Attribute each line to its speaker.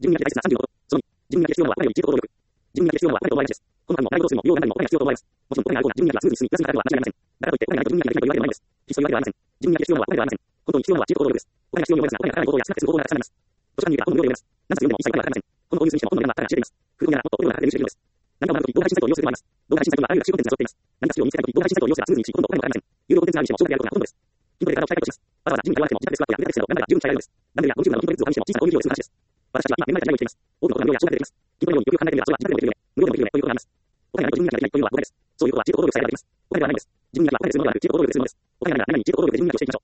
Speaker 1: 自分に大切な35度。その2、自分に必要なのは我々に一度努力。自分に必要なのは我々の場合です。この他にもライブロスも美容団体も我々が必要と思います。もちろんこれがあるような自分にはスムーズに進みやすいからとは間違いありません。だからといって我々が自分にはできないというわけではないのです。必須というわけではありません。自分に必要なのは我々ではありません。本当に必要なのは知恵と行動力です。我々が必要に思いますが、我々がかなり行動や少なくする方法がたくさんあります。図書館にいるが本の量を読みます。何冊読んでも一切我々はわかりません。この導入にしても本の量が彼らが知っています。空洞やらもっと量がかかる練習しているのです。何かを学ぶとき動画配信サイトを利用する人もあります。動画配信サイトにはあらゆる学習コンテンツが揃っています。何か資料を見つけたとき動画配信サイトを利用すればスムーズにいき、ほとんどお金もかかりません。有料コンテンツがあるにしても少額であることがほとんどです。筋トレからを鍛え方をします。わざわざジムに通わなくても自宅でスクワットや腕立て伏せなど何だか十分鍛えられるのです。ダンベルや YouTube など筋トレ術を加味しても小さな大喜利をする話です。私たちは今目の前で何を言っています。多くのことが無料や少額でできます。筋トレよりよくよく考えてみればそれは自宅でもできるね。無料でもできるねということがあります。お金がないと自分にはできないというのは誤解です。そういうことは知恵と行動力で伝えられています。お金ではないんです。自分にはお金で積むのではなく知恵と行動力で積むのです。お金がないのに何々に知恵と行動力で自分にをしていきましょう。